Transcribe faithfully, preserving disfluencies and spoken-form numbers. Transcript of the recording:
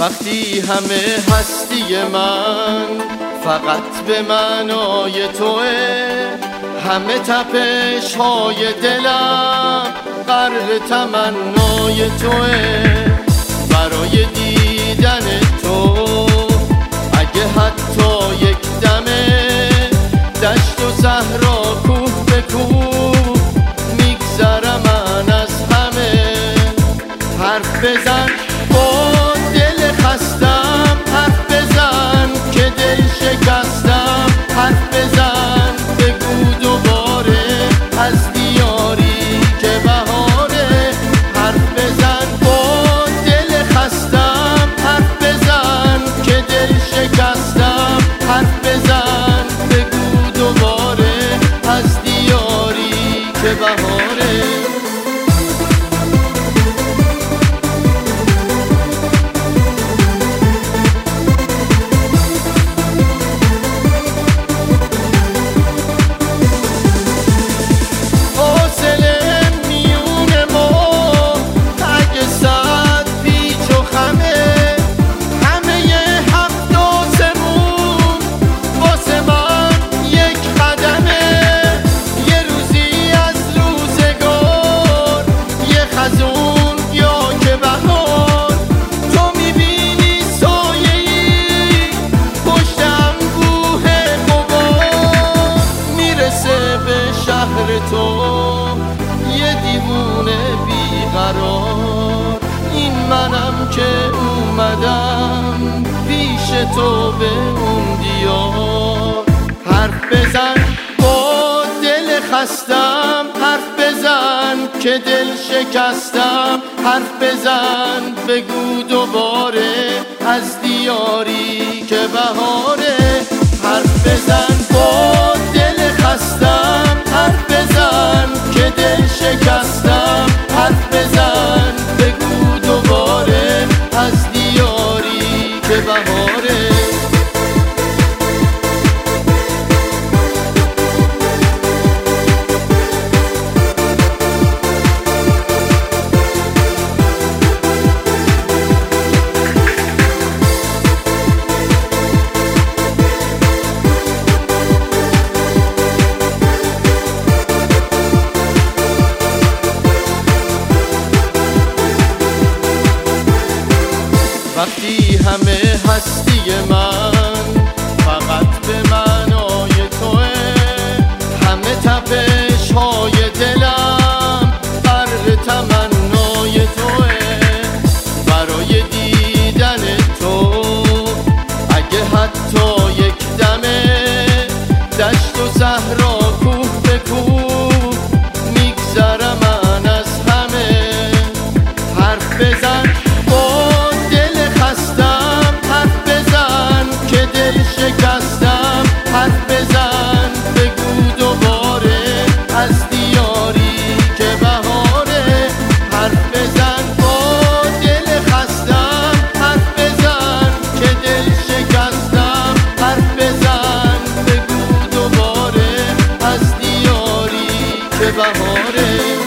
وقتی همه هستی من فقط به معنای توه، همه تپش های دلم غرق تمنای توه. برای دیدن تو اگه حتی یک دمه دشت و صحرا کوه به کوه میگذرم من از همه. حرف بزن با دل خستم، حرف بزن که دل شکستم، حرف بزن بگو دوباره از دیاری که بهاره. حرف بزن با دل خستم، حرف بزن که دل شکستم، حرف بزن بگو دوباره از دیاری که بهاره. تو یه دیوونه بیقرار، این منم که اومدم پیش تو به اون دیار. حرف بزن با دل خستم، حرف بزن که دل شکستم، حرف بزن بگو دوباره از دیاری که بهاره. حرف بزن با دل خستم، حرف بزن که دل شکستم، حرف بزن بگو دوباره از دیاری که بهاره. وقتی همه هستی من فقط به معنای توه، همه تپش های دلم غرق تمنای توه. برای دیدن تو اگه حتی یک دمه دشت و صحرا کوه به کوه میگذرم من از همه. حرف بزن شکستم، حرف بزن بگو دوباره از دیاری که بهاره. حرف بزن با دل خستم، حرف بزن که دل شکستم، حرف بزن بگو دوباره از دیاری که بهاره.